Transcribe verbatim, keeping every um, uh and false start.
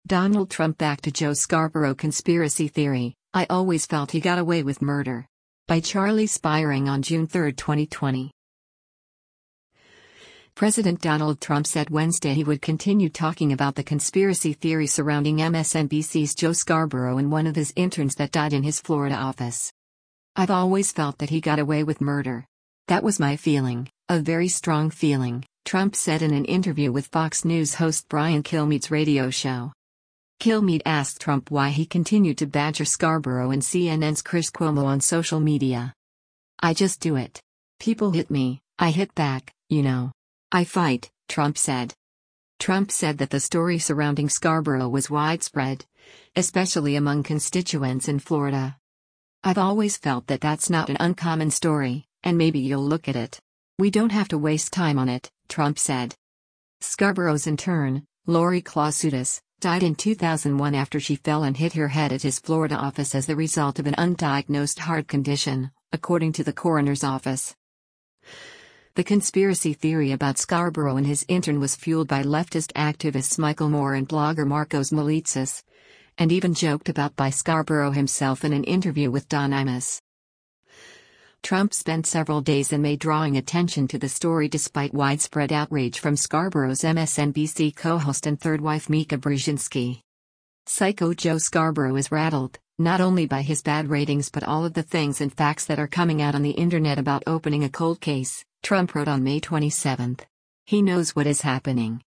Donald Trump back to Joe Scarborough conspiracy theory, I always felt he got away with murder. By Charlie Spiering on June third, twenty twenty. President Donald Trump said Wednesday he would continue talking about the conspiracy theory surrounding M S N B C's Joe Scarborough and one of his interns that died in his Florida office. I've always felt that he got away with murder. That was my feeling, a very strong feeling, Trump said in an interview with Fox News host Brian Kilmeade's radio show. Kilmeade asked Trump why he continued to badger Scarborough and C N N's Chris Cuomo on social media. I just do it. People hit me, I hit back, you know. I fight, Trump said. Trump said that the story surrounding Scarborough was widespread, especially among constituents in Florida. I've always felt that that's not an uncommon story, and maybe you'll look at it. We don't have to waste time on it, Trump said. Scarborough's intern, Lori Klausutis, died in two thousand one after she fell and hit her head at his Florida office as the result of an undiagnosed heart condition, according to the coroner's office. The conspiracy theory about Scarborough and his intern was fueled by leftist activists Michael Moore and blogger Markos Moulitsas, and even joked about by Scarborough himself in an interview with Don Imus. Trump spent several days in May drawing attention to the story despite widespread outrage from Scarborough's M S N B C co-host and third wife Mika Brzezinski. Psycho Joe Scarborough is rattled, not only by his bad ratings but all of the things and facts that are coming out on the internet about opening a cold case, Trump wrote on May twenty-seventh. He knows what is happening.